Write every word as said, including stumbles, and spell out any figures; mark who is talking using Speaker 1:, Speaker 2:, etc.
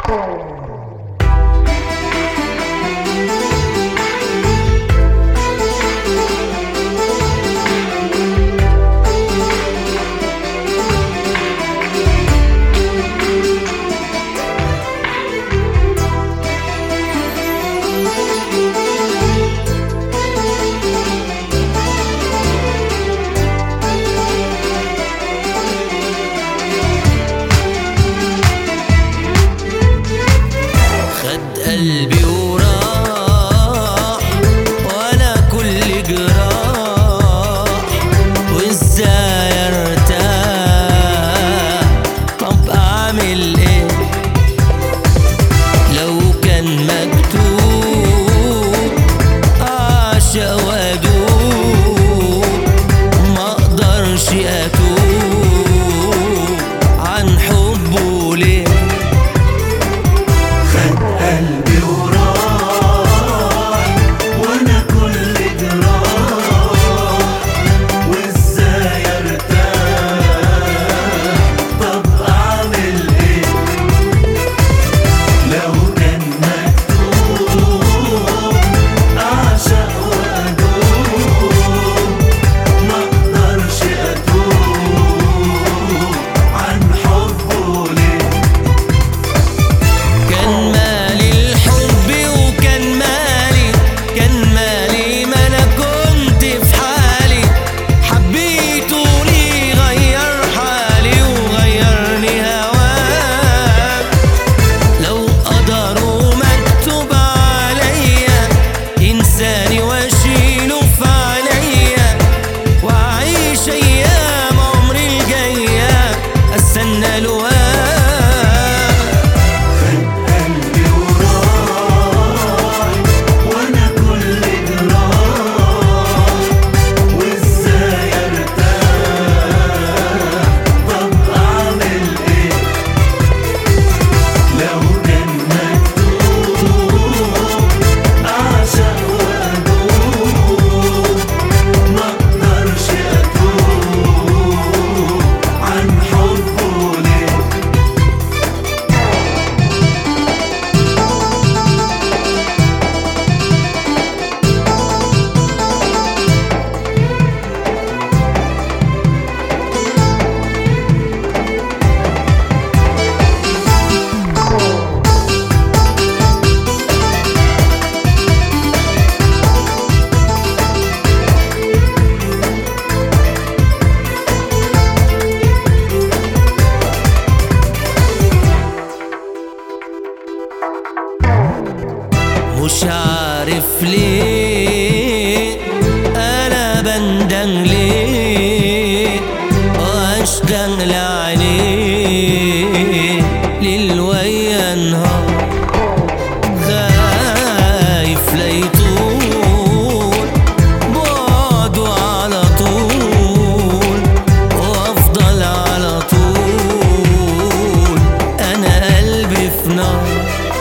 Speaker 1: قلبي وراح وانا كل جراح، وازاي ارتاح؟ طب اعمل ايه؟ لو كان مكتوب اعشق وادوب، ما اقدرش اتوب عن حبه ليه.
Speaker 2: خد قلبي وراح وانا كل جراح، وازاي ارتاح؟ طب اعمل ايه؟ لو كان مكتوب اعشق وادوب، ما اقدرش اتوب عن حبه ليه.
Speaker 1: كان مالي الحب وكان مالي، كان مالي ما انا كنت في حالي، حبيته ليه غير حالي وغيرني هواه. لو قدره مكتوب عليا انساني واشيله في عينيا، واعيش ايام عمري الجايه استنى له.
Speaker 2: قلبي وراح وانا كل جراح، وازاي ارتاح؟ طب اعمل ايه؟ لو كان مكتوب اعشق وادوب، ما اقدرش اتوب عن حبه ليه.
Speaker 1: مش عارف ليه انا بندم ليه، واشتاق لعينيه ليل ويا نهار، خايف لا يطول بعده على طول، وافضل على طول انا قلبي في نار.